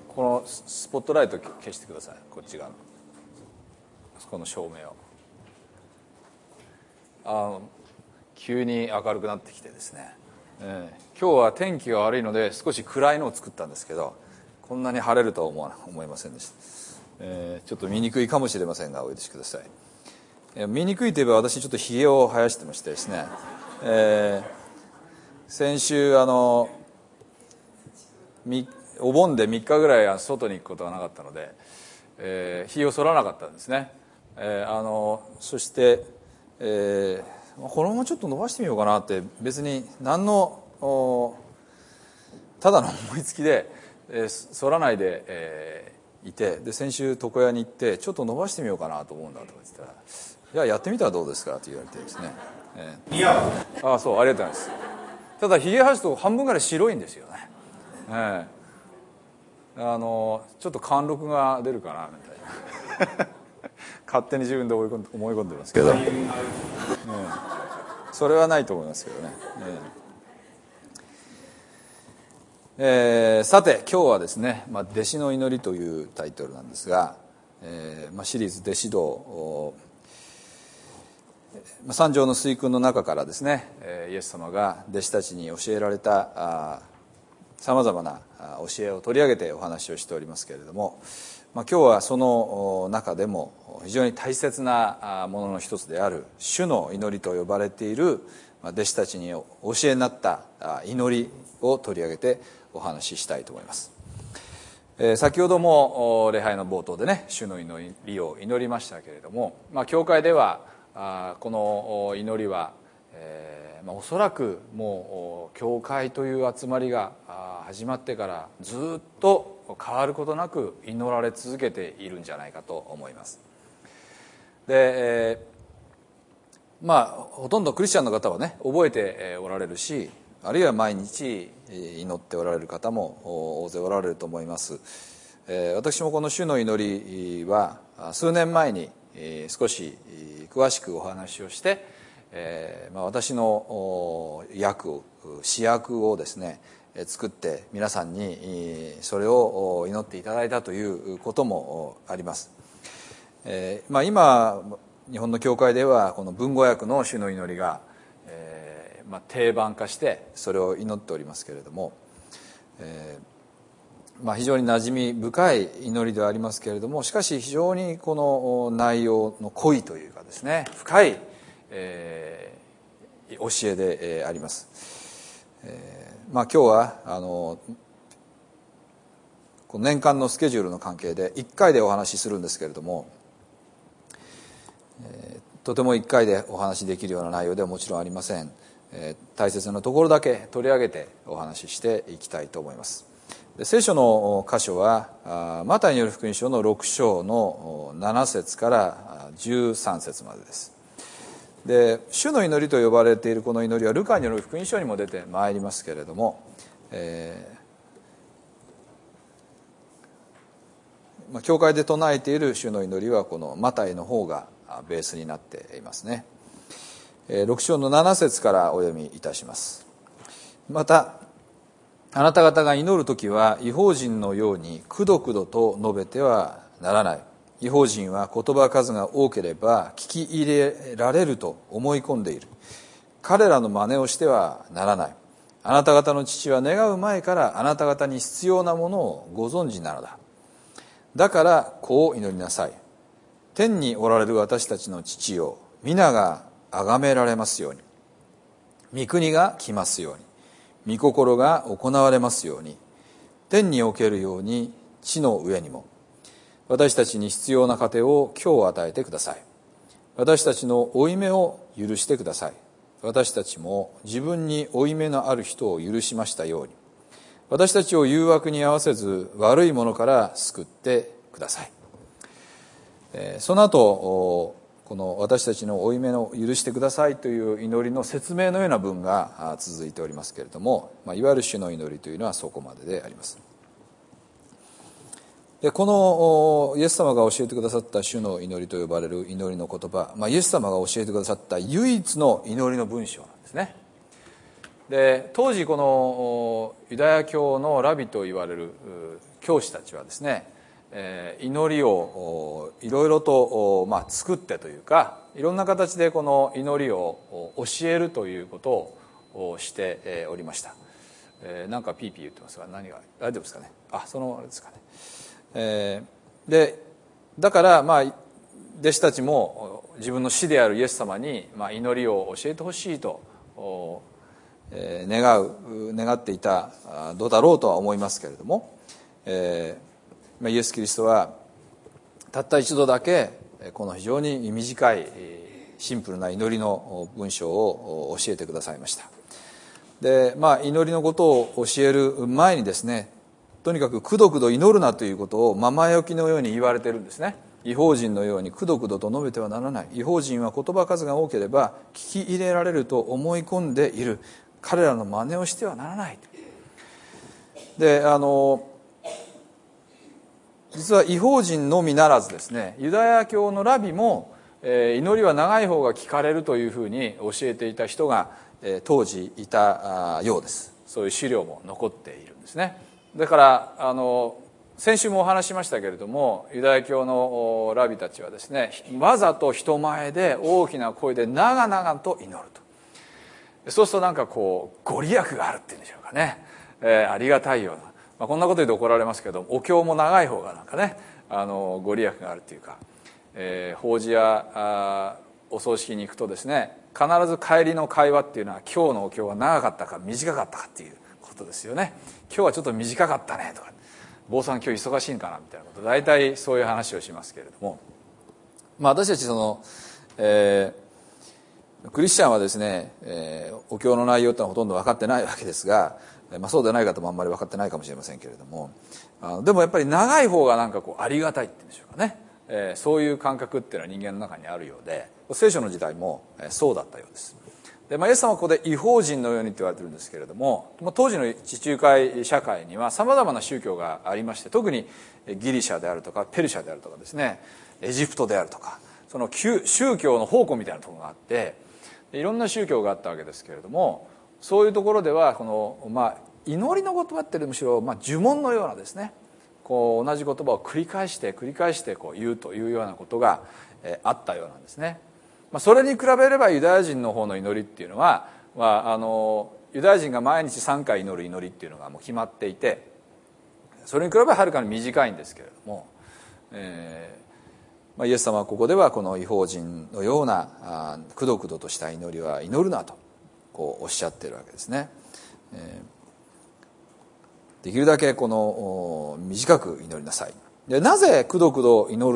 このスポットライト消してください。こっち側のこの照明を。急に明るくなってきてですね、今日は天気が悪いので少し暗いのを作ったんですけど、こんなに晴れるとは思いませんでした。ちょっと見にくいかもしれませんがお許しください。見にくいといえば、私ちょっとひげを生やしてましてですね、先週お盆で3日ぐらい外に行くことがなかったので、ひげを剃らなかったんですね。そして、このままちょっと伸ばしてみようかなって、別に何のただの思いつきで、剃らないで、いて、で先週床屋に行って、ちょっと伸ばしてみようかなと思うんだとか言ってたら、いや、やってみたらどうですかと言われてですね、 似合う。 そう、ありがとうございます。ただひげ生やすと半分ぐらい白いんですよね。ちょっと貫禄が出るかなみたいな勝手に自分で思い込んでますけど、それはないと思いますけどね。さて今日はですね、弟子の祈りというタイトルなんですが、シリーズ弟子道、三条の水訓の中からですね、イエス様が弟子たちに教えられたさまざまな教えを取り上げてお話をしておりますけれども、今日はその中でも非常に大切なものの一つである主の祈りと呼ばれている弟子たちにお教えになった祈りを取り上げてお話ししたいと思います。先ほども礼拝の冒頭でね、主の祈りを祈りましたけれども、教会ではこの祈りはおそらくもう教会という集まりが始まってからずっと変わることなく祈られ続けているんじゃないかと思います。で、ほとんどクリスチャンの方はね覚えておられるし、あるいは毎日祈っておられる方も大勢おられると思います。私もこの主の祈りは数年前に少し詳しくお話をして、私の詩訳をですね作って皆さんにそれを祈っていただいたということもあります。今日本の教会ではこの文語訳の主の祈りが定番化してそれを祈っておりますけれども、非常に馴染み深い祈りではありますけれども、しかし非常にこの内容の濃いというかですね、深い、教えであります。今日はこの年間のスケジュールの関係で1回でお話しするんですけれども、とても1回でお話しできるような内容ではもちろんありません。大切なところだけ取り上げてお話ししていきたいと思います。聖書の箇所はマタイによる福音書の6章の7節から13節までです。で、主の祈りと呼ばれているこの祈りはルカによる福音書にも出てまいりますけれども、教会で唱えている主の祈りはこのマタイの方がベースになっていますね。6章の7節からお読みいたします。またあなた方が祈るときは異邦人のようにくどくどと述べてはならない。異邦人は言葉数が多ければ聞き入れられると思い込んでいる。彼らの真似をしてはならない。あなた方の父は願う前からあなた方に必要なものをご存知なのだ。だからこう祈りなさい。天におられる私たちの父よ、皆が崇められますように。御国が来ますように。御心が行われますように、天におけるように地の上にも。私たちに必要な糧を今日与えてください。私たちの負い目を許してください。私たちも自分に負い目のある人を許しましたように、私たちを誘惑に合わせず悪いものから救ってください。その後この私たちの負い目を許してくださいという祈りの説明のような文が続いておりますけれども、いわゆる主の祈りというのはそこまでであります。で、このイエス様が教えてくださった主の祈りと呼ばれる祈りの言葉、イエス様が教えてくださった唯一の祈りの文章なんですね。 で当時このユダヤ教のラビと言われる教師たちはですね、祈りをいろいろと作ってというか、いろんな形でこの祈りを教えるということをしておりました。なんかピーピー言ってますが、何が大丈夫ですかね。そのあれですかね。でだから弟子たちも自分の師であるイエス様に祈りを教えてほしいと願っていたどだろうとは思いますけれども、イエス・キリストはたった一度だけこの非常に短いシンプルな祈りの文章を教えてくださいました。で祈りのことを教える前にですね、とにかくくどくど祈るなということをままよきのように言われているんですね。異邦人のようにくどくどと述べてはならない。異邦人は言葉数が多ければ聞き入れられると思い込んでいる。彼らの真似をしてはならない。で実は異邦人のみならずですね、ユダヤ教のラビも祈りは長い方が聞かれるというふうに教えていた人が当時いたようです。そういう資料も残っているんですね。だから先週もお話しましたけれども、ユダヤ教のラビたちはですね、わざと人前で大きな声で長々と祈ると。そうするとなんかこうご利益があるっていうんでしょうかね、ありがたいような、こんなこと言うと怒られますけど、お経も長い方がなんかねご利益があるというか、法事やお葬式に行くとですね、必ず帰りの会話っていうのは今日のお経は長かったか短かったかっていうことですよね。今日はちょっと短かったねとか、坊さん今日忙しいんかなみたいなこと、大体そういう話をしますけれども、私たちクリスチャンはですね、お経の内容ってのはほとんど分かってないわけですが、そうでない方もあんまり分かってないかもしれませんけれども、でもやっぱり長い方がなんかこうありがたいっていうんでしょうかね、そういう感覚っていうのは人間の中にあるようで、聖書の時代もそうだったようです。でイエス様はここで異邦人のようにって言われてるんですけれども、当時の地中海社会にはさまざまな宗教がありまして、特にギリシャであるとかペルシャであるとかですね、エジプトであるとか、その宗教の宝庫みたいなところがあって、いろんな宗教があったわけですけれども、そういうところではこの、祈りの言葉ってむしろ呪文のようなですね、こう同じ言葉を繰り返してこう言うというようなことがあったようなんですね。それに比べればユダヤ人の方の祈りっていうのは、ユダヤ人が毎日3回祈る祈りっていうのがもう決まっていて、それに比べばはるかに短いんですけれども、イエス様はここではこの異邦人のようなくどくどとした祈りは祈るなとこうおっしゃっているわけですね。できるだけこの短く祈りなさい。でなぜくどくど祈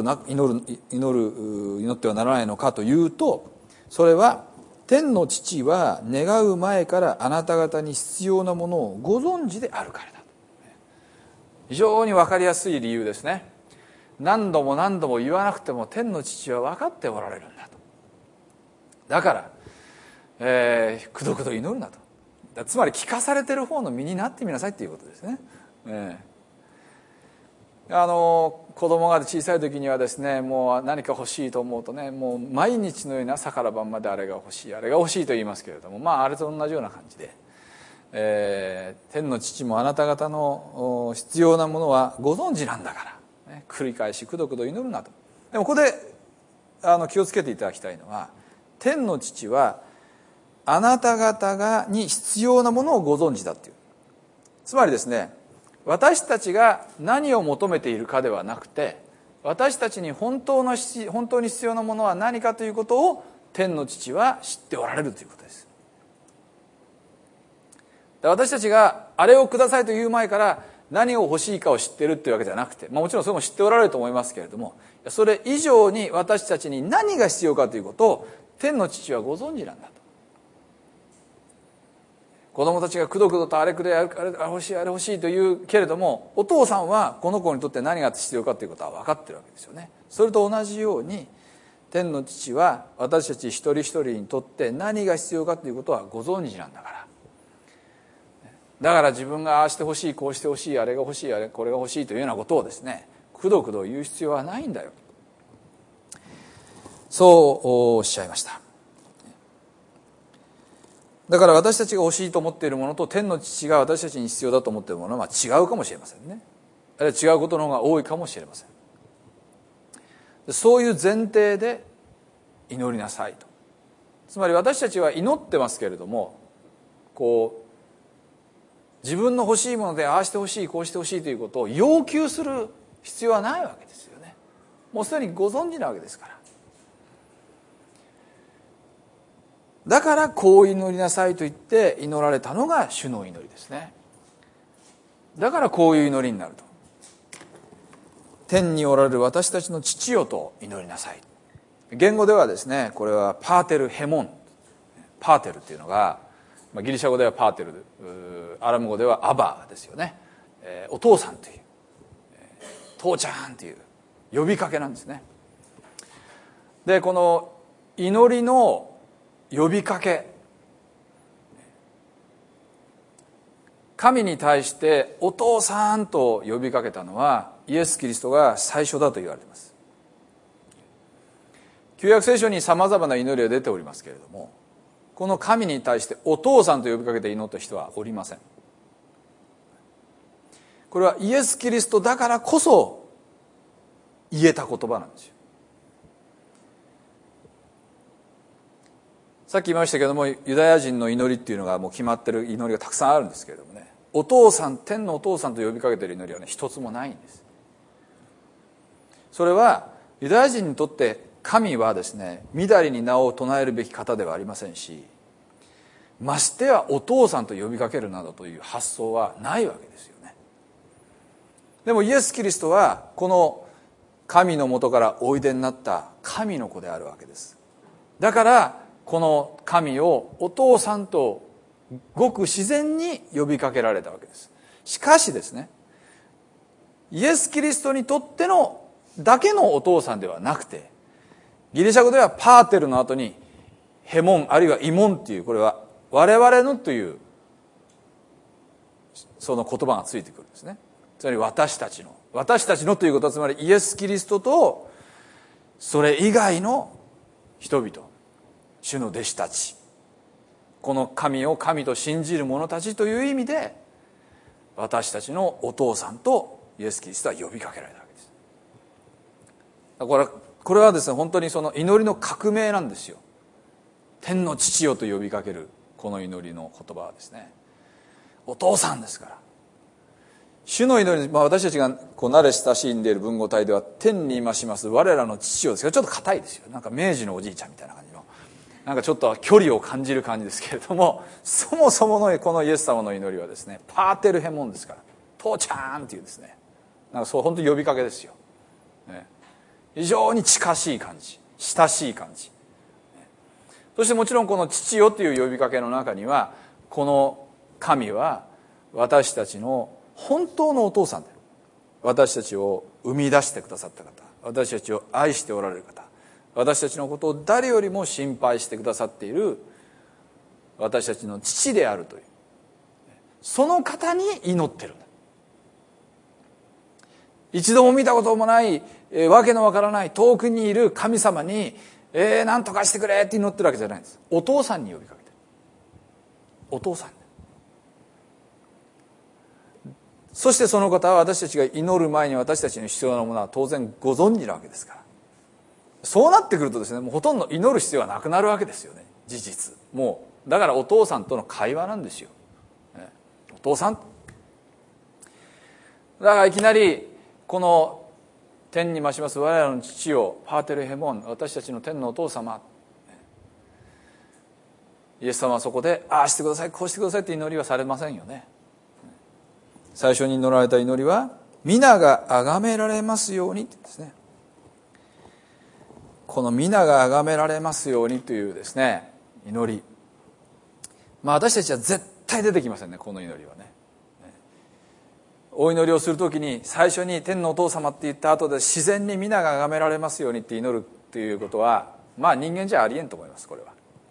ってはならないのかというと、それは天の父は願う前からあなた方に必要なものをご存知であるからだ。非常に分かりやすい理由ですね。何度も何度も言わなくても天の父は分かっておられるんだと。だから、くどくど祈るなと。つまり聞かされてる方の身になってみなさいっていうことですね。子供が小さい時にはですね、もう何か欲しいと思うとね、もう毎日のように朝から晩まであれが欲しいあれが欲しいと言いますけれども、あれと同じような感じで、天の父もあなた方の必要なものはご存知なんだから、繰り返しくどくど祈るなと。でもここで気をつけていただきたいのは、天の父はあなた方に必要なものをご存知だっていう。つまりですね、私たちが何を求めているかではなくて、私たちに本当に必要なものは何かということを天の父は知っておられるということです。私たちがあれをくださいと言う前から何を欲しいかを知っているっていうわけじゃなくて、もちろんそれも知っておられると思いますけれども、それ以上に私たちに何が必要かということを天の父はご存知なんだと。子供たちがくどくどとあれ欲しいあれ欲しいと言うけれども、お父さんはこの子にとって何が必要かということは分かってるわけですよね。それと同じように天の父は私たち一人一人にとって何が必要かということはご存知なんだから。だから自分がああしてほしいこうしてほしいあれが欲しいこれが欲しいというようなことをですね、くどくど言う必要はないんだよ、そうおっしゃいました。 だから私たちが欲しいと思っているものと天の父が私たちに必要だと思っているものは違うかもしれませんね。あるいは違うことの方が多いかもしれません。そういう前提で祈りなさいと。つまり私たちは祈ってますけれども、自分の欲しいものでああしてほしいこうしてほしいということを要求する必要はないわけですよね。もうすでにご存知なわけですから。だからこう祈りなさいと言って祈られたのが主の祈りですね。だからこういう祈りになると。天におられる私たちの父よと祈りなさい。言語ではですね、これはパーテルヘモン、パーテルっていうのがギリシャ語ではパーテル、アラム語ではアバですよね。お父さんという、父ちゃんという呼びかけなんですね。でこの祈りの呼びかけ、神に対してお父さんと呼びかけたのはイエス・キリストが最初だと言われています。旧約聖書にさまざまな祈りが出ておりますけれども、この神に対してお父さんと呼びかけて祈った人はおりません。これはイエス・キリストだからこそ言えた言葉なんですよ。さっき言いましたけども、ユダヤ人の祈りっていうのがもう決まってる祈りがたくさんあるんですけれどもね、お父さん、天のお父さんと呼びかけている祈りはね、一つもないんです。それはユダヤ人にとって神はですね、みだりに名を唱えるべき方ではありませんし、ましてはお父さんと呼びかけるなどという発想はないわけですよね。でもイエス・キリストはこの神のもとからおいでになった神の子であるわけです。だからこの神をお父さんとごく自然に呼びかけられたわけです。しかしですね、イエス・キリストにとってのだけのお父さんではなくて、ギリシャ語ではパーテルの後にヘモンあるいはイモンっていう、これは我々のというその言葉がついてくるんですね。つまり私たちのということは、つまりイエス・キリストとそれ以外の人々、主の弟子たち、この神を神と信じる者たちという意味で、私たちのお父さんとイエス・キリストは呼びかけられたわけです。これはですね、本当にその祈りの革命なんですよ。天の父よと呼びかけるこの祈りの言葉はですね、お父さんですから。主の祈り、私たちが慣れ親しんでいる文語体では天にいまします我らの父よですけど、ちょっと硬いですよ。なんか明治のおじいちゃんみたいな感じの、なんかちょっと距離を感じる感じですけれども、そもそものこのイエス様の祈りはですね、パーテルヘモンですから、父ちゃんっていうですね、なんかそう本当に呼びかけですよ、ね、非常に近しい感じ、親しい感じ、そしてもちろんこの父よという呼びかけの中には、この神は私たちの本当のお父さんで、私たちを生み出してくださった方、私たちを愛しておられる方、私たちのことを誰よりも心配してくださっている私たちの父であるという、その方に祈ってるんだ。一度も見たこともない、わけのわからない遠くにいる神様に何とかしてくれって祈ってるわけじゃないんです。お父さんに呼びかけてる。お父さん。そしてその方は私たちが祈る前に私たちに必要なものは当然ご存知なわけですから、そうなってくるとですね、もうほとんど祈る必要はなくなるわけですよね。事実もうだからお父さんとの会話なんですよ、お父さんだからいきなりこの天に増します我らの父よ、パーテルヘモン、私たちの天のお父様、イエス様はそこでああしてくださいこうしてくださいって祈りはされませんよね。最初に祈られた祈りは皆が崇められますようにってですね、この皆が崇められますようにというですね祈り、私たちは絶対出てきませんね、この祈りはね。お祈りをするときに最初に天のお父様って言った後で自然に皆が崇められますようにって祈るっていうことは人間じゃありえんと思います。これ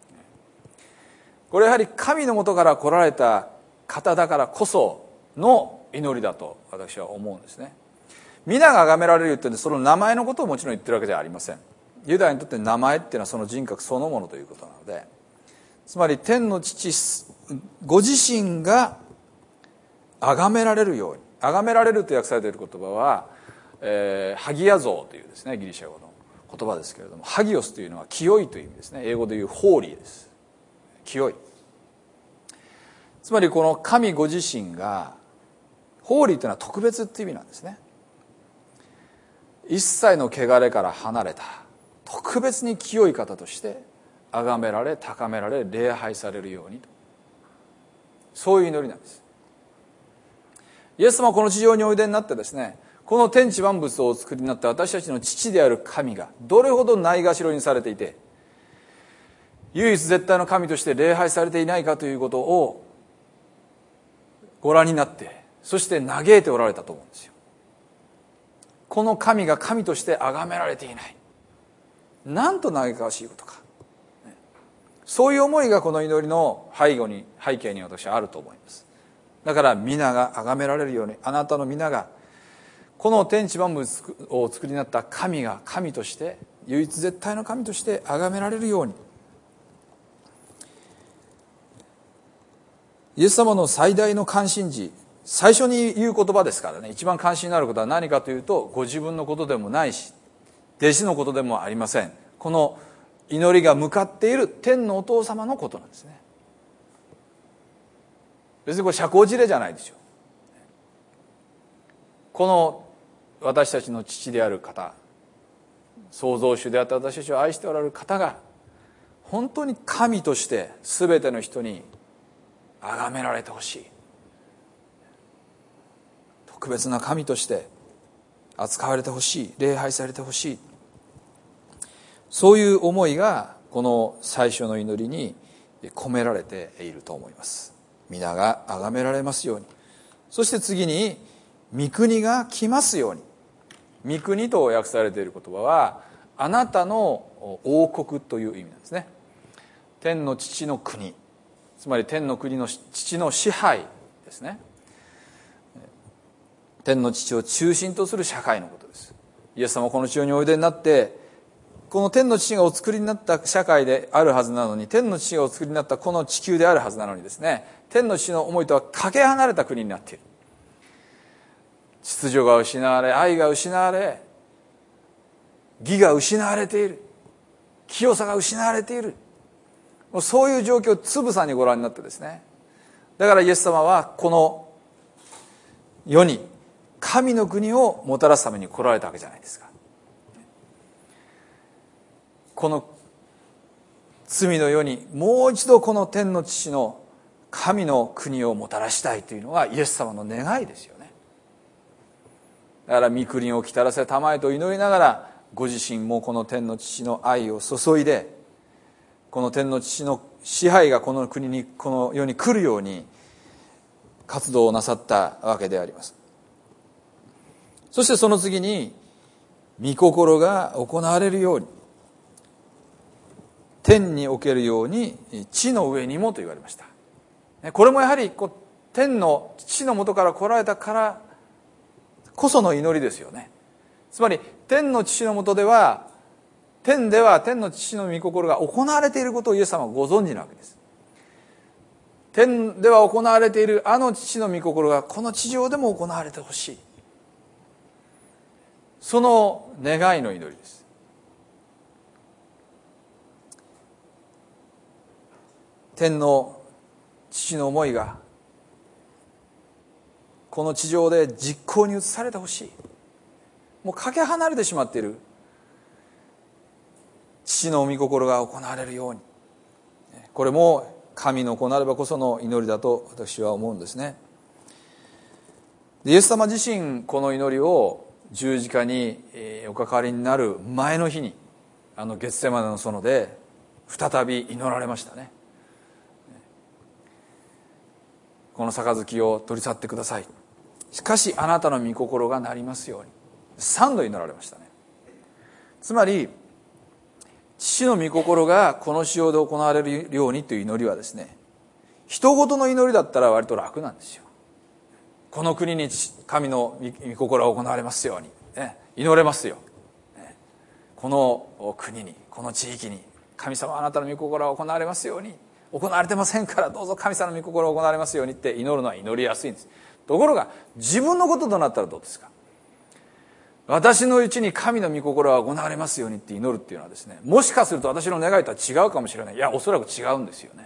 はやはり神のもとから来られた方だからこその祈りだと私は思うんですね。皆が崇められるってその名前のことをもちろん言ってるわけじゃありません。ユダヤにとって名前っていうのはその人格そのものということなので、 つまり天の父ご自身が崇められるように、崇められると訳されている言葉は、ハギア像というですね、ギリシャ語の言葉ですけれども、ハギオスというのは清いという意味ですね。英語でいうホーリーです。清い。つまりこの神ご自身が、ホーリーというのは特別という意味なんですね。一切の汚れから離れた特別に清い方として崇められ、高められ、礼拝されるようにと、そういう祈りなんです。イエス様はこの地上においでになってですね、この天地万物をお作りになった私たちの父である神がどれほどないがしろにされていて、唯一絶対の神として礼拝されていないかということをご覧になって、そして嘆いておられたと思うんですよ。この神が神として崇められていない、なんと嘆かわしいことか。そういう思いがこの祈りの背景に私はあると思います。だから皆が崇められるように、あなたの皆がこの天地万物を作りになった神が神として、唯一絶対の神として崇められるように。イエス様の最大の関心事、最初に言う言葉ですからね、一番関心のあることは何かというと、ご自分のことでもないし、弟子のことでもありません。この祈りが向かっている天のお父様のことなんですね。別にこれ社交辞令じゃないですよ。この私たちの父である方、創造主であった私たちを愛しておられる方が、本当に神として全ての人に崇められてほしい、特別な神として扱われてほしい、礼拝されてほしい、そういう思いがこの最初の祈りに込められていると思います。皆が崇められますように。そして次に、御国が来ますように。御国と訳されている言葉は、あなたの王国という意味なんですね。天の父の国、つまり天の国の父の支配ですね。天の父を中心とする社会のことです。イエス様はこの地上においでになって、この天の父がお作りになった社会であるはずなのに、天の父がお作りになったこの地球であるはずなのにですね、天の父の思いとはかけ離れた国になっている。秩序が失われ、愛が失われ、義が失われている、清さが失われている、もうそういう状況をつぶさにご覧になってですね、だからイエス様はこの世に神の国をもたらすために来られたわけじゃないですか。この罪の世にもう一度この天の父の神の国をもたらしたいというのがイエス様の願いですよね。だから御国を来たらせたまえと祈りながら、ご自身もこの天の父の愛を注いで、この天の父の支配がこの国に、この世に来るように活動をなさったわけであります。そしてその次に、御心が行われるように、天におけるように地の上にもと言われました。これもやはり天の父の元から来られたからこその祈りですよね。つまり天の父の元では、天では天の父の御心が行われていることをイエス様はご存知なわけです。天では行われているあの父の御心がこの地上でも行われてほしい、その願いの祈りです。天の父の思いがこの地上で実行に移されてほしい。もうかけ離れてしまっている父の御心が行われるように、これも神の子なればこその祈りだと私は思うんですね。イエス様自身この祈りを十字架におかかりになる前の日に、ゲッセマネの園で再び祈られましたね。この杯を取り去ってください、しかしあなたの御心がなりますように、3度祈られましたね。つまり父の御心がこの地上で行われるようにという祈りはですね、人事の祈りだったら割と楽なんですよ。この国に神の御心が行われますように、祈れますよ。この国に、この地域に神様あなたの御心が行われますように、 行われてませんから、どうぞ神様の御心が行われますようにって祈るのは祈りやすいんです。ところが自分のこととなったらどうですか。私のうちに神の御心が行われますようにって祈るっていうのはですね、もしかすると私の願いとは違うかもしれない。いや、おそらく違うんですよね。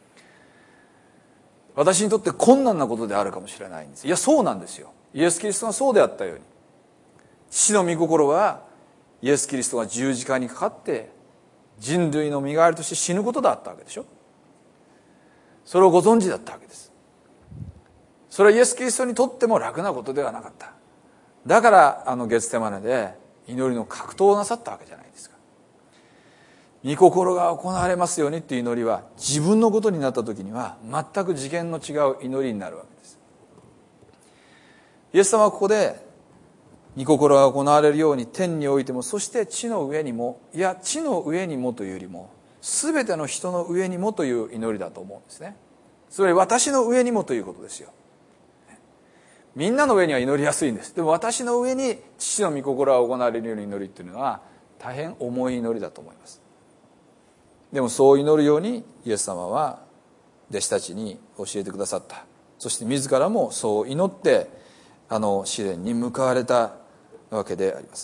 私にとって困難なことであるかもしれないんです。いや、そうなんですよ。イエス・キリストがそうであったように、父の御心はイエス・キリストが十字架にかかって人類の身代わりとして死ぬことだったわけでしょ。それをご存知だったわけです。それはイエス・キリストにとっても楽なことではなかった。だからゲツテマネで祈りの格闘をなさったわけじゃないですか。御心が行われますようにっていう祈りは、自分のことになった時には全く次元の違う祈りになるわけです。イエス様はここで御心が行われるように天においても、そして地の上にも、いや地の上にもというよりも全ての人の上にもという祈りだと思うんですね。つまり私の上にもということですよ。みんなの上には祈りやすいんです。でも私の上に父の御心が行われるように祈りっていうのは大変重い祈りだと思います。でもそう祈るようにイエス様は弟子たちに教えてくださった。そして自らもそう祈って試練に向かわれたわけであります。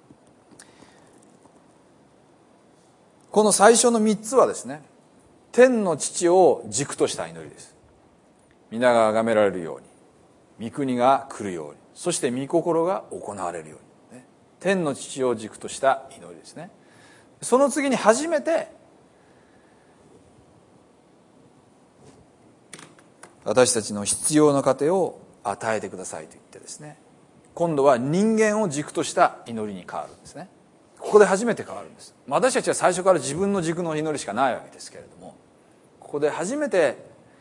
この最初の3つはですね、天の父を軸とした祈りです。皆が崇められるように、御国が来るように、そして御心が行われるように、天の父を軸とした祈りですね。その次に初めて私たちの必要な糧を与えてくださいと言ってですね、今度は人間を軸とした祈りに変わるんですね。ここで初めて変わるんです。私たちは最初から自分の軸の祈りしかないわけですけれども、ここで初めて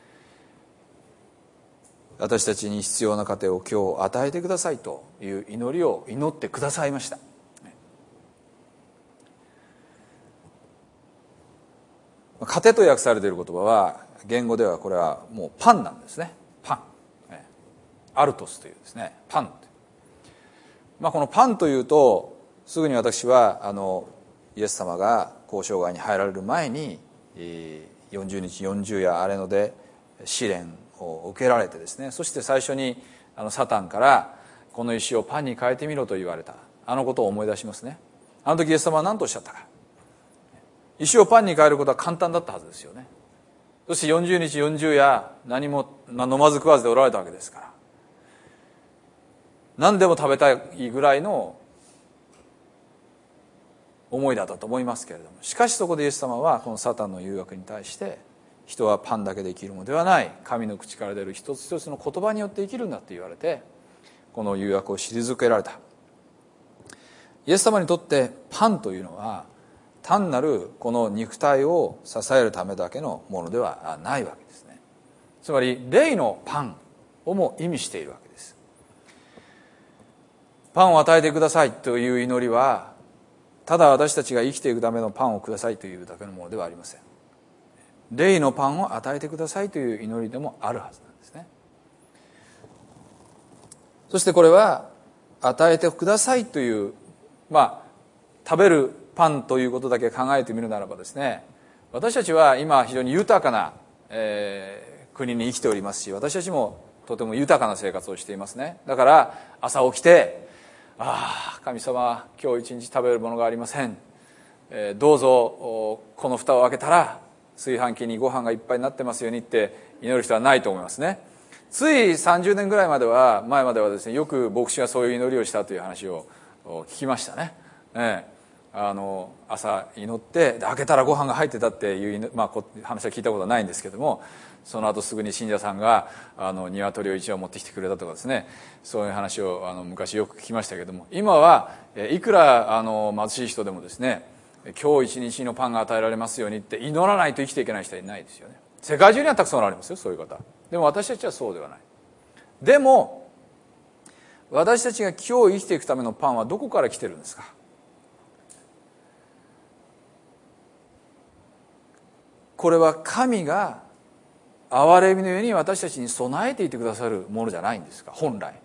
私たちに必要な糧を今日与えてくださいという祈りを祈ってくださいました。糧と訳されている言葉は言語ではこれはもうパンなんですね。パン、アルトスというですね、パン。このパンというとすぐに私はイエス様が交渉外に入られる前に40日40夜あれので試練を受けられてですね、そして最初にサタンからこの石をパンに変えてみろと言われたことを思い出しますね。あの時イエス様は何とおっしゃったか。石をパンに変えることは簡単だったはずですよね。そして40日40夜何も飲まず食わずでおられたわけですから、何でも食べたいぐらいの思いだったと思いますけれども、しかしそこでイエス様はこのサタンの誘惑に対して、人はパンだけで生きるのではない、神の口から出る一つ一つの言葉によって生きるんだと言われて、この誘惑を退けられた。イエス様にとってパンというのは単なるこの肉体を支えるためだけのものではないわけですね。つまり霊のパンをも意味しているわけです。パンを与えてくださいという祈りは、ただ私たちが生きていくためのパンをくださいというだけのものではありません。霊のパンを与えてくださいという祈りでもあるはずなんですね。そしてこれは与えてくださいという、食べるパンということだけ考えてみるならばですね、私たちは今非常に豊かな、国に生きておりますし、私たちもとても豊かな生活をしていますね。だから朝起きて、神様今日一日食べるものがありません、どうぞこの蓋を開けたら炊飯器にご飯がいっぱいになってますようにって祈る人はないと思いますね。つい30年ぐらい前まではですね、よく牧師がそういう祈りをしたという話を聞きましたね。朝祈って開けたらご飯が入ってたっていう、話は聞いたことはないんですけども、その後すぐに信者さんが鶏を1羽持ってきてくれたとかですね、そういう話を昔よく聞きましたけども、今はいくら貧しい人でもですね、今日一日のパンが与えられますようにって祈らないと生きていけない人はいないですよね。世界中にはたくさんおられますよ、そういう方。でも私たちはそうではない。でも私たちが今日生きていくためのパンはどこから来てるんですか。これは神が憐れみのように私たちに備えていてくださるものじゃないんですか。本来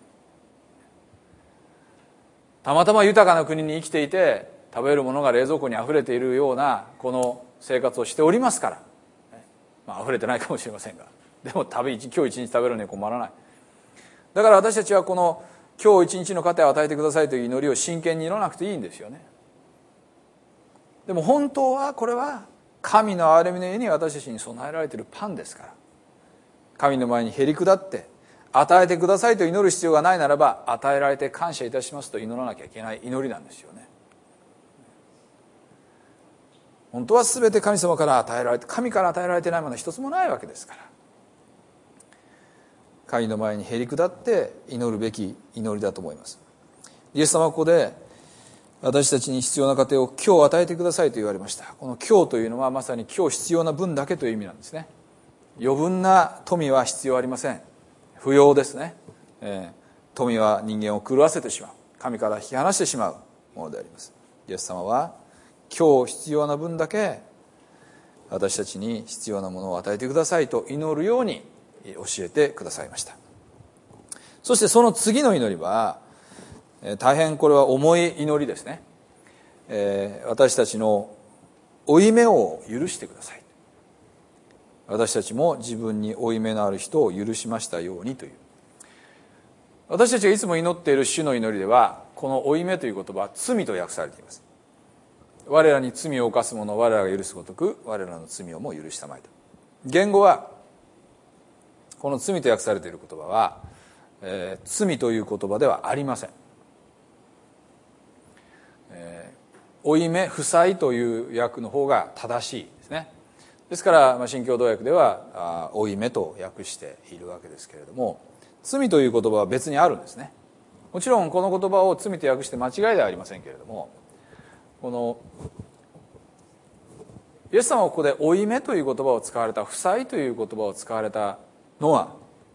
たまたま豊かな国に生きていて食べるものが冷蔵庫にあふれているようなこの生活をしておりますから、 溢れてないかもしれませんが、でも今日一日食べるのに困らない。だから私たちはこの今日一日の糧を与えてくださいという祈りを真剣に祈らなくていいんですよね。でも本当はこれは神の憐れみの家に私たちに備えられているパンですから、神の前にへり下って与えてくださいと祈る必要がないならば、与えられて感謝いたしますと祈らなきゃいけない祈りなんですよね。本当は全て神様から与えられて、神から与えられてないものは一つもないわけですから、神の前にへり下って祈るべき祈りだと思います。イエス様はここで私たちに必要な糧を今日与えてくださいと言われました。この今日というのはまさに今日必要な分だけという意味なんですね。余分な富は必要ありません。不要ですね。富は人間を狂わせてしまう、神から引き離してしまうものであります。イエス様は今日必要な分だけ私たちに必要なものを与えてくださいと祈るように教えてくださいました。そしてその次の祈りは大変これは重い祈りですね。私たちの負い目を許してください、私たちも自分に負い目のある人を許しましたようにという、私たちがいつも祈っている主の祈りでは、この負い目という言葉は罪と訳されています。我らに罪を犯す者を我らが許すごとく我らの罪をも許したまえと。言語はこの罪と訳されている言葉は、罪という言葉ではありません。負い目、負債という訳の方が正しいですね。ですから新共同訳では負い目と訳しているわけですけれども、罪という言葉は別にあるんですね。もちろんこの言葉を罪と訳して間違いではありませんけれども、このイエス様はここで負い目という言葉を使われた、負債という言葉を使われたのは、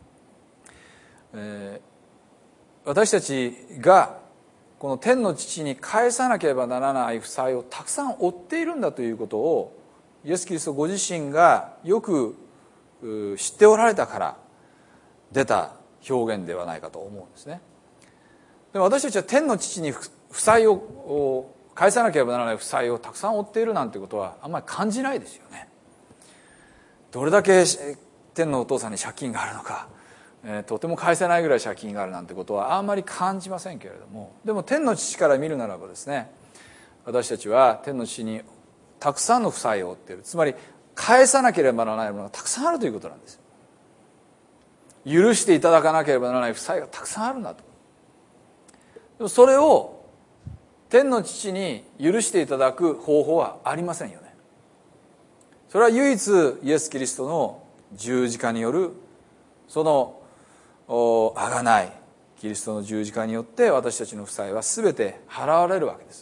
私たちがこの天の父に返さなければならない負債をたくさん負っているんだということをイエス・キリストご自身がよく知っておられたから出た表現ではないかと思うんですね。でも私たちは天の父に負債を返さなければならない負債をたくさん負っているなんてことはあんまり感じないですよね。どれだけ天のお父さんに借金があるのか、とても返せないぐらい借金があるなんてことはあんまり感じませんけれども、でも天の父から見るならばですね、私たちは天の父にたくさんの負債を負っている、つまり返さなければならないものがたくさんあるということなんです。許していただかなければならない負債がたくさんあるんだと。でもそれを天の父に許していただく方法はありませんよね。それは唯一イエス・キリストの十字架によるその贖い、キリストの十字架によって私たちの負債は全て払われるわけです。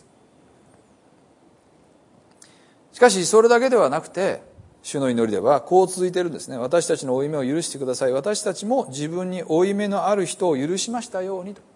しかしそれだけではなくて、主の祈りではこう続いているんですね。私たちの負い目を許してください、私たちも自分に負い目のある人を許しましたようにと。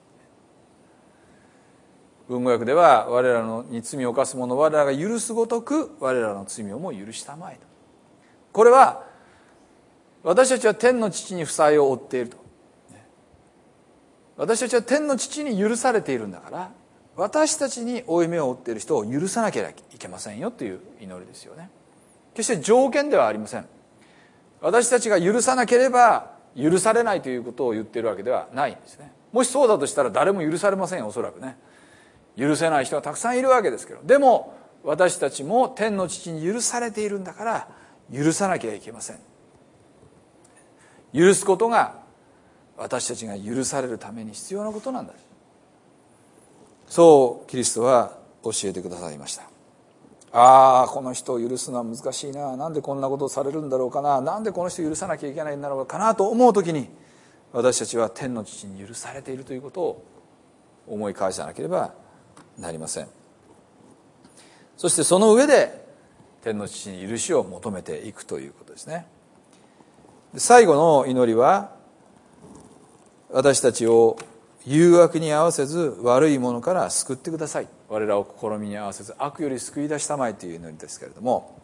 文語訳では、我らのに罪を犯す者を我らが許すごとく我らの罪をも許したまえと。これは私たちは天の父に負債を負っていると、私たちは天の父に許されているんだから、私たちに負い目を負っている人を許さなければいけませんよという祈りですよね。決して条件ではありません。私たちが許さなければ許されないということを言っているわけではないんですね。もしそうだとしたら誰も許されませんよ、おそらくね。許せない人がたくさんいるわけですけど、でも私たちも天の父に許されているんだから許さなきゃいけません。許すことが私たちが許されるために必要なことなんだ。そうキリストは教えてくださいました。ああ、この人を許すのは難しいな、なんでこんなことをされるんだろうかな、なんでこの人を許さなきゃいけないんだろうかなと思うときに、私たちは天の父に許されているということを思い返さなければなりません。そしてその上で天の父に許しを求めていくということですね。最後の祈りは、私たちを誘惑に合わせず悪いものから救ってください、我らを試みに合わせず悪より救い出したまえという祈りですけれども、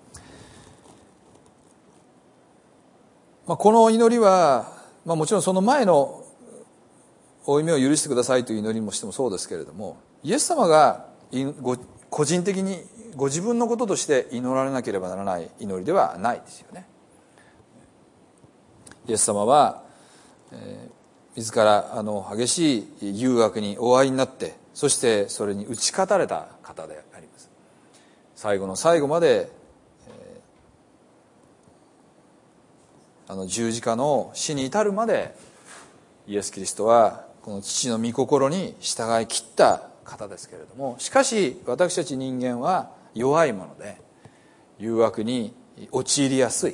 この祈りは、もちろんその前の負い目を許してくださいという祈りもしてもそうですけれども、イエス様が個人的にご自分のこととして祈られなければならない祈りではないですよね。 イエス様は、自ら激しい誘惑にお会いになって、そしてそれに打ち勝たれた方であります。最後の最後まで、十字架の死に至るまでイエス・キリストはこの父の御心に従い切った方ですけれども、しかし私たち人間は弱いもので誘惑に陥りやすい、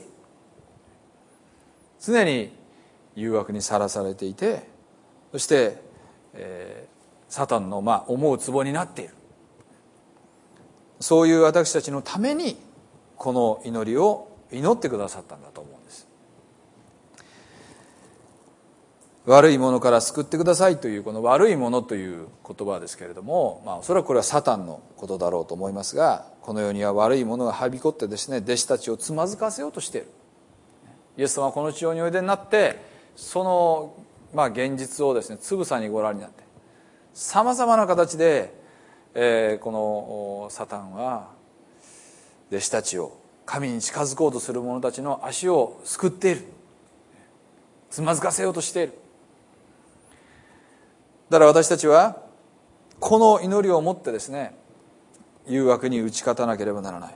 常に誘惑にさらされていて、そして、サタンの思う壺になっている。そういう私たちのためにこの祈りを祈ってくださったんだと思うんです。悪いものから救ってくださいというこの悪いものという言葉ですけれども、おそらくこれはサタンのことだろうと思いますが、この世には悪いものがはびこってですね、弟子たちをつまずかせようとしている。イエス様はこの地上においでになって、その現実をですねつぶさにご覧になって、さまざまな形で、このサタンは弟子たちを、神に近づこうとする者たちの足をすくっている、つまずかせようとしている。だから私たちはこの祈りをもってですね、誘惑に打ち勝たなければならない。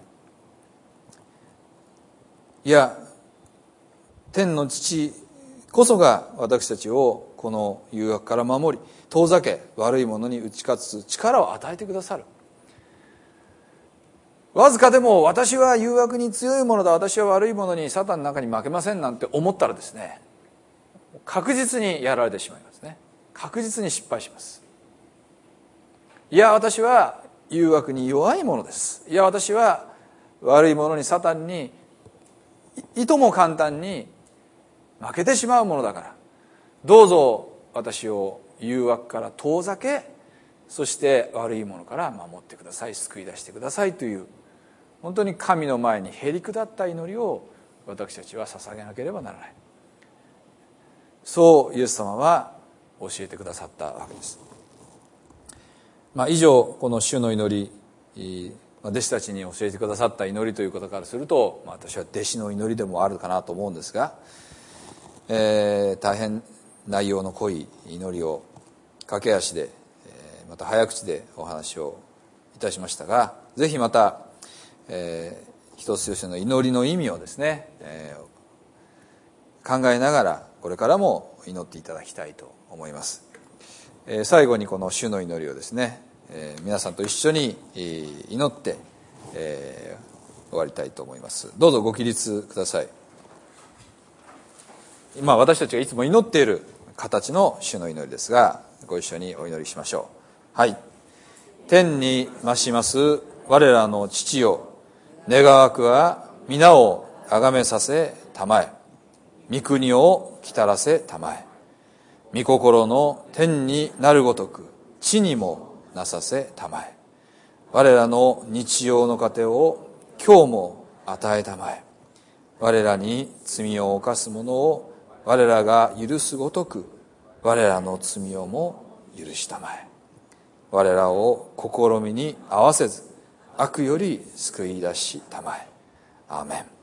いや、天の父こそが私たちをこの誘惑から守り、遠ざけ、悪いものに打ち勝つ力を与えてくださる。わずかでも私は誘惑に強いものだ、私は悪いものに、サタンの中に負けませんなんて思ったらですね、確実にやられてしまいますね。確実に失敗します。いや、私は誘惑に弱いものです。いや、私は悪いものに、サタンにいとも簡単に負けてしまうものだから、どうぞ私を誘惑から遠ざけ、そして悪いものから守ってください、救い出してくださいという、本当に神の前にへり下った祈りを私たちは捧げなければならない。そうイエス様は教えてくださったわけです。以上、この主の祈り、弟子たちに教えてくださった祈りということからすると、私は弟子の祈りでもあるかなと思うんですが、大変内容の濃い祈りを駆け足で、また早口でお話をいたしましたが、ぜひまた、一つ一つの祈りの意味をですね、考えながらこれからも祈っていただきたいと思います。最後にこの主の祈りをですね、皆さんと一緒に祈って、終わりたいと思います。どうぞご起立ください。今私たちがいつも祈っている形の主の祈りですが、ご一緒にお祈りしましょう。はい。天に増します我らの父よ、願わくは皆をあがめさせたまえ、御国を来たらせたまえ、御心の天になるごとく地にもなさせたまえ、我らの日常の糧を今日も与えたまえ、我らに罪を犯す者を我らが許すごとく我らの罪をも許したまえ、我らを試みに合わせず悪より救い出したまえ。アーメン。